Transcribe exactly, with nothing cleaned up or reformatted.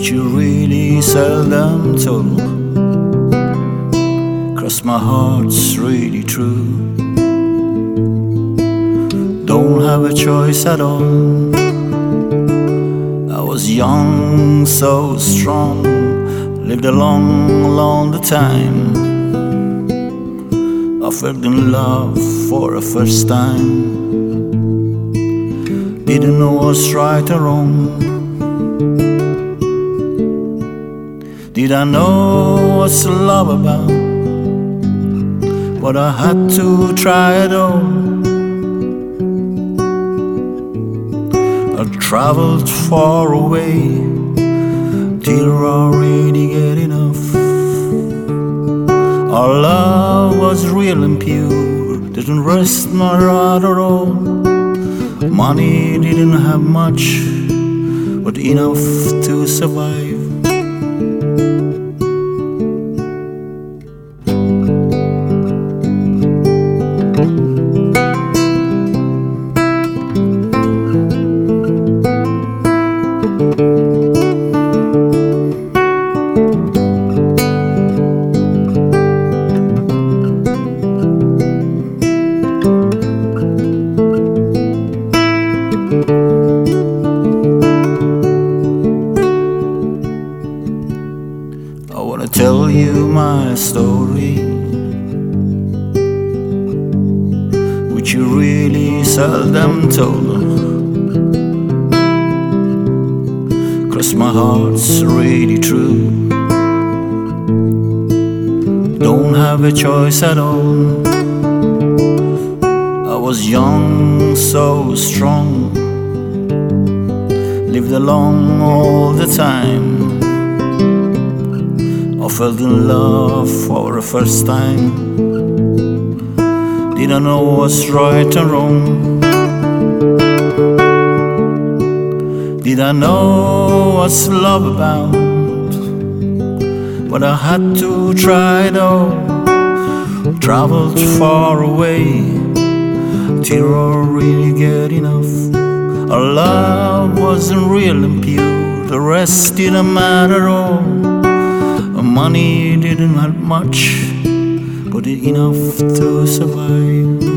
which you really seldom told. 'Cause my heart's really true. Don't have a choice at all. I was young, so strong, lived a long, long time. I fell in love for the first time. Didn't know what's right or wrong. Did I know what's love about? But I had to try it all. I traveled far away till I really get enough. Our love was real and pure, didn't rest my heart at all. Money didn't have much, but enough to survive. I wanna tell you my story, which you really seldom told. 'Cause my heart's really true. Don't have a choice at all. I was young, so strong, lived along all the time. I fell in love for the first time. Didn't know what's right or wrong. Did I know what's love about? But I had to try it all. Traveled far away till I really get enough. Our love wasn't real and pure, the rest didn't matter at all. Money didn't have much, but enough to survive.